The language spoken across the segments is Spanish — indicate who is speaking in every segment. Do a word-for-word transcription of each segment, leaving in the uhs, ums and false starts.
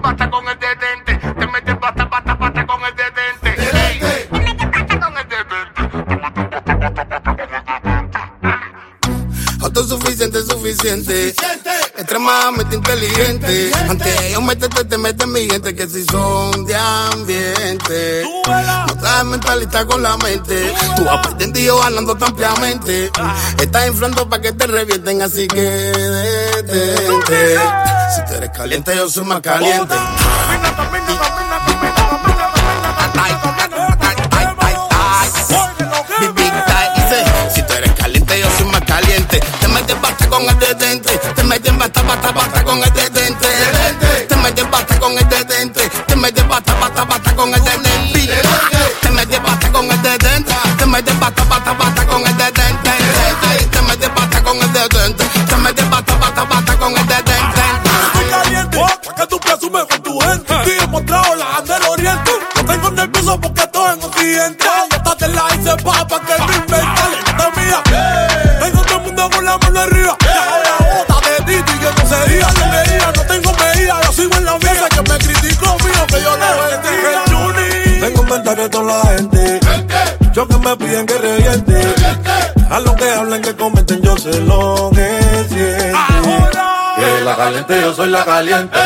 Speaker 1: basta con el detente. Te metes basta, basta, basta con el detente. Ey, te metes basta con el detente.
Speaker 2: Autosuficiente, suficiente. Extremadamente inteligente. Ante ellos métete, te meten mi gente que si son de ambiente. No estás mentalista con la mente. Tú has pretendido ganando tan ampliamente. Estás inflando pa' que te revienten, así que detente. Si tú eres caliente, yo soy más caliente. Si tú eres caliente, yo soy más caliente. Te metes basta con el detente. Te metes basta, basta, basta con el detente. Te metes basta con el detente. Te metes basta, basta, basta con el detente. Te metes basta con el detente. Te metes basta, basta, basta con el detente. Te metes basta con el detente. Te metes basta, basta, basta con el detente.
Speaker 3: Estoy caliente, que tú presumes con tu gente. Te he demostrado la anda del oriente. No tengo nervioso porque estoy en un cliente. Esta te la hice papa que me inventa. Esta mía, tengo todo el mundo con la mano arriba. Y ahora bota de tito y que no se diga de medida. No tengo medida, yo sigo en la mesa. Que me critico mío, que yo no vendí. Tengo un mensaje con la gente. Yo que me piden que reviente. A lo que hablen, que comenten, yo sé lo que siente. Que la caliente, yo soy la caliente.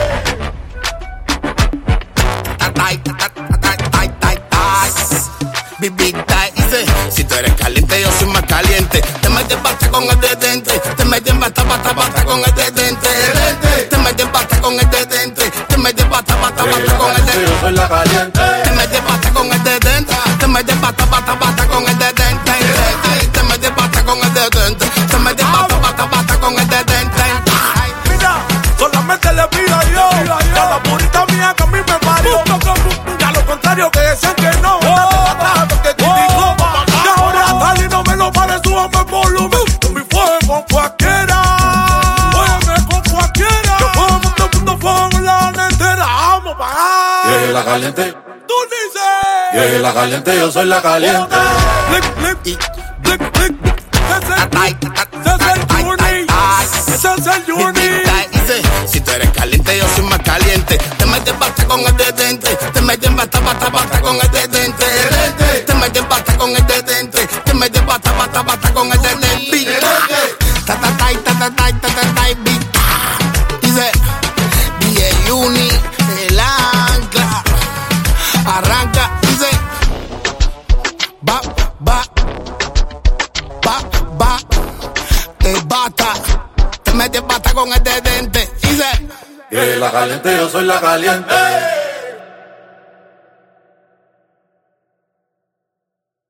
Speaker 2: Si tú eres caliente, yo soy más caliente. Te metes basta con el detente. Te metes basta, basta, basta con el detente. Te metes basta con el detente. Te metes basta, basta, basta con el detente.
Speaker 3: Yo soy la caliente.
Speaker 2: Te metes basta con el detente. Te metes basta, basta, basta con el detente. Te metes basta con el detente. Te metes basta, basta, basta con el detente.
Speaker 3: Mira, solamente le pido a Dios a la purita mía que a mí me parió. Y a lo contrario que decían que no. Porque criticó. Y ahora tal y no me lo pare, súbame el volumen. Yo me fuego con cualquiera. Óyeme con cualquiera. Yo puedo montar mundo fuego en la entera. Vamos a pagar.
Speaker 4: Que la caliente.
Speaker 3: Tú dices.
Speaker 4: Que la caliente, yo soy la caliente.
Speaker 3: Lick, lick, lick, lick. Ese es el Juni. Ese es el Juni.
Speaker 2: Si tú eres caliente, yo soy más caliente. Te metes basta con el detente. Te metes basta, basta, basta con el detente. Te metes basta con el detente. Te metes basta, basta, basta con el detente. Ta ta ta ta ta ta ta ta ta. Dice D J Juni, el ancla. Arranca, dice va, va, va, va. Te bata. Te metes basta con el detente. Dice
Speaker 4: Que la caliente, yo soy la caliente.